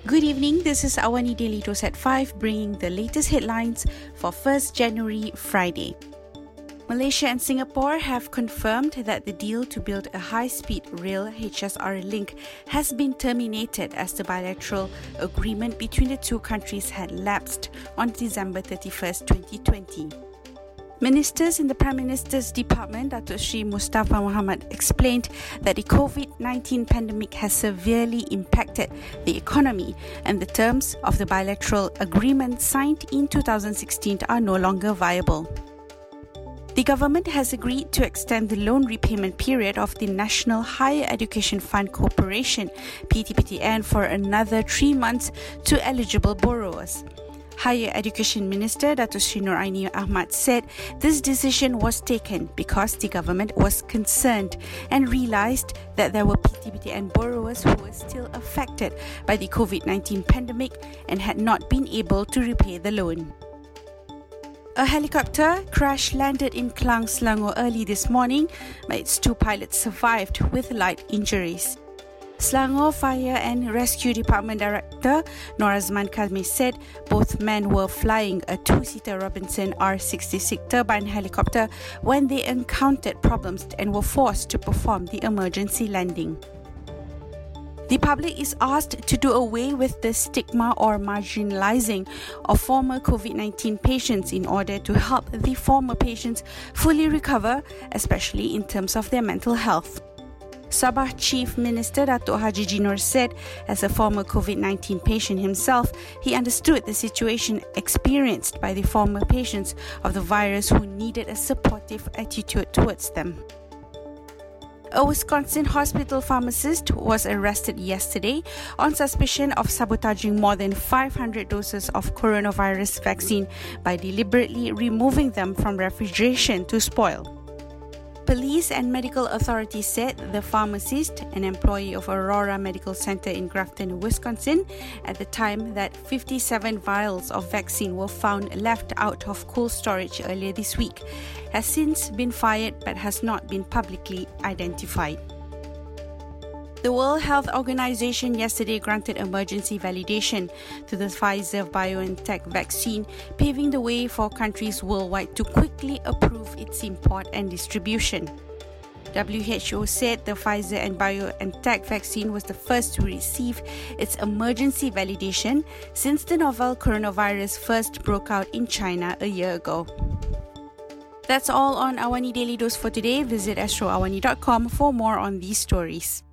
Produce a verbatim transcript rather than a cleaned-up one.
Good evening, this is Awani Daily Dose at five, bringing the latest headlines for first January, Friday. Malaysia and Singapore have confirmed that the deal to build a high-speed rail H S R link has been terminated as the bilateral agreement between the two countries had lapsed on December thirty-first, twenty twenty. Ministers in the Prime Minister's Department, Datuk Sri Mustafa Mohamed, explained that the COVID nineteen pandemic has severely impacted the economy and the terms of the bilateral agreement signed in two thousand sixteen are no longer viable. The government has agreed to extend the loan repayment period of the National Higher Education Fund Corporation, P T P T N, for another three months to eligible borrowers. Higher Education Minister Datuk Sri Nur Aini Ahmad said this decision was taken because the government was concerned and realised that there were P T P T N borrowers who were still affected by the COVID nineteen pandemic and had not been able to repay the loan. A helicopter crash landed in Klang, Selangor early this morning, but its two pilots survived with light injuries. Selangor Fire and Rescue Department Director Norazman Kazmi said both men were flying a two-seater Robinson R sixty-six turbine helicopter when they encountered problems and were forced to perform the emergency landing. The public is asked to do away with the stigma or marginalizing of former COVID nineteen patients in order to help the former patients fully recover, especially in terms of their mental health. Sabah Chief Minister Datuk Haji Jinor said, as a former COVID nineteen patient himself, he understood the situation experienced by the former patients of the virus who needed a supportive attitude towards them. A Wisconsin hospital pharmacist was arrested yesterday on suspicion of sabotaging more than five hundred doses of coronavirus vaccine by deliberately removing them from refrigeration to spoil. Police and medical authorities said the pharmacist, an employee of Aurora Medical Center in Grafton, Wisconsin, at the time that fifty-seven vials of vaccine were found left out of cold storage earlier this week, has since been fired but has not been publicly identified. The World Health Organization yesterday granted emergency validation to the Pfizer-BioNTech vaccine, paving the way for countries worldwide to quickly approve its import and distribution. W H O said the Pfizer and BioNTech vaccine was the first to receive its emergency validation since the novel coronavirus first broke out in China a year ago. That's all on Awani Daily Dose for today. Visit astro awani dot com for more on these stories.